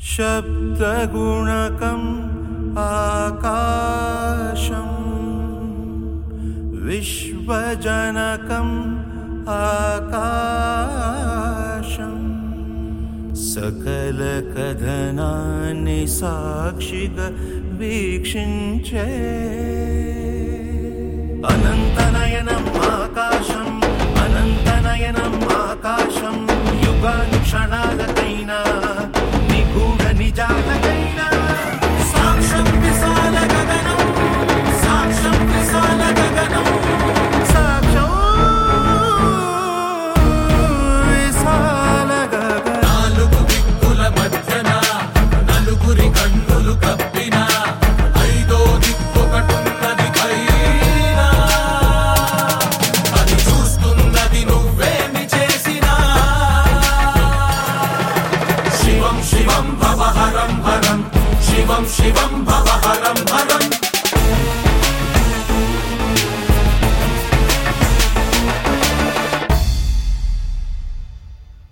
शब्दगुणकम् आकाशं विश्वजनकम् आकाशं सकलकथनानि साक्षिगा वीक्षिंचे अनन्तनयनम् आकाशम् अनन्तनयनम् आकाशं युगानुक्षणालकैना निगूढ निजालकैना साक्षं विशाल गगनं साक्षं विशाल गगनं साक्षं विशाल गगनं नाలుగు దిక్కుల మధ్యన నలుగురి కన్నులు కప్పిన ఐదో దిక్కొకటున్నది పైన అది చూస్తున్నది నువ్వేమి చేసినా శివం శివం భవ హరం హరం శివం శివం భవ హరం హరం